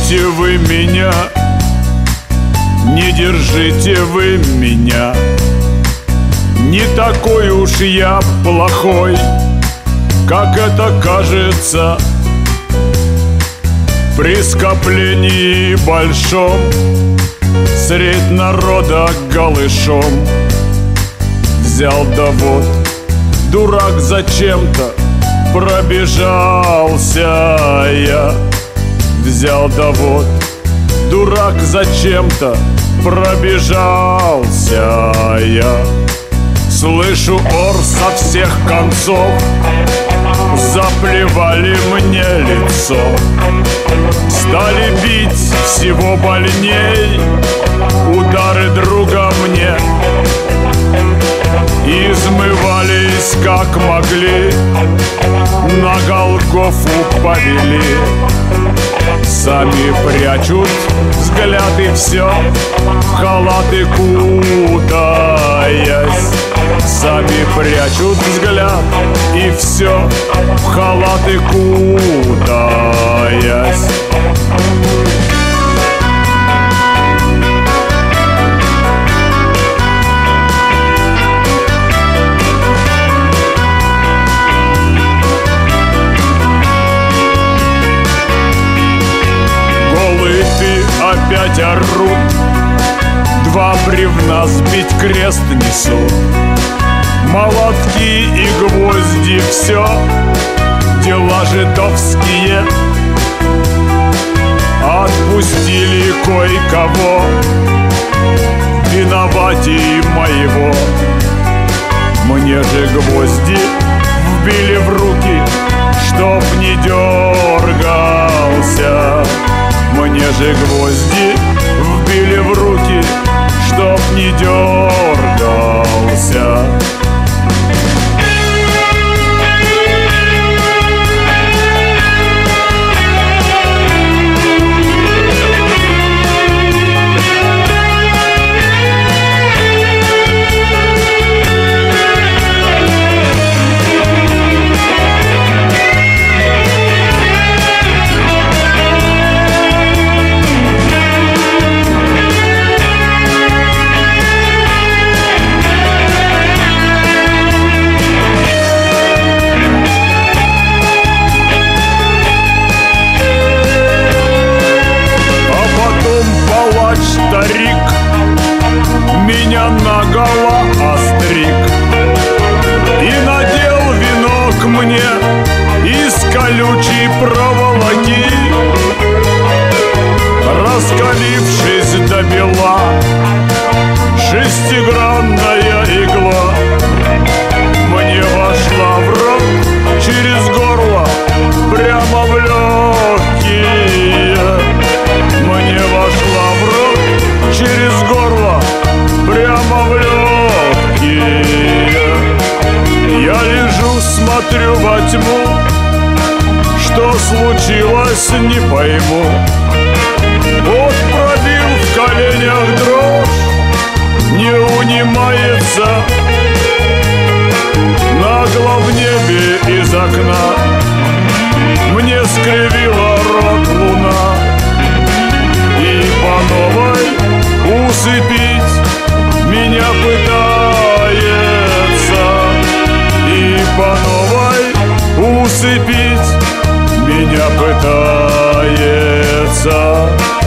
держите вы меня, не держите вы меня. Не такой уж я плохой, как это кажется. При скоплении большом средь народа голышом взял да вот, дурак зачем-то пробежался я. Взял да вот, дурак зачем-то пробежался я. Слышу ор со всех концов, заплевали мне лицо. Стали бить всего больней, удары друга мне. Измывались как могли, на Голгофу повели. Сами прячут взгляд и все, в халаты кутаясь. Сами прячут взгляд и все, в халаты кутаясь. Опять орут, два бревна сбить крест несут. Молотки и гвозди, все дела жидовские. Отпустили кое-кого, виноватей моего. Мне же гвозди вбили в руки, чтоб не дергался. Мне же гвозди вбили в руки, чтоб не дергался. Старик меня наголо остриг и надел венок мне из колючей проволоки. Раскалившись до бела, шестигранная игла мне вошла в рот через горло прямо в легкие. Мне вошла в рот через горло прямо в легкие. Я лежу, смотрю во тьму, что случилось, не пойму. Вот пробил в коленях дрожь, не унимается. Нагло в небе из окна мне скривила рот луна. И по новой усыпить меня пытается. И по новой усыпить меня пытается.